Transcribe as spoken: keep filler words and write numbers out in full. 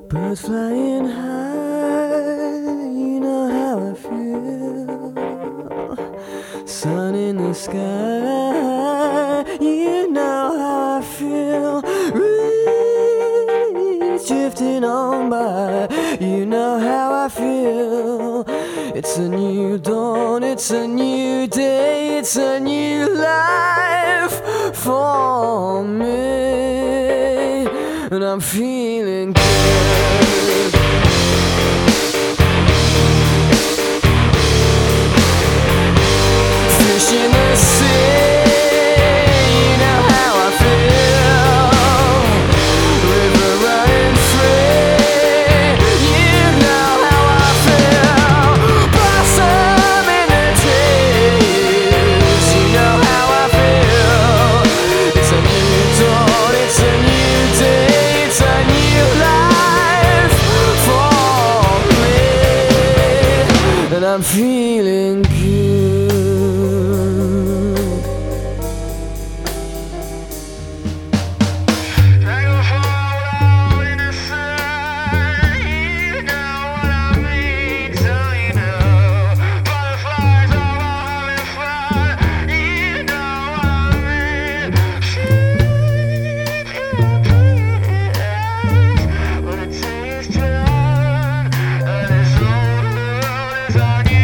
Birds flying high, you know how I feel. Sun in the sky, you know how I feel. Breeze drifting on by, you know how I feel. It's a new dawn, it's a new day, it's a new life for me, and I'm feeling good. Fish in the sea, you know how I feel. River running free, you know how I feel. Blossom in the trees, you know how I feel. It's a new dawn, it's a new day, it's a new life for me, and I'm feeling good. On you.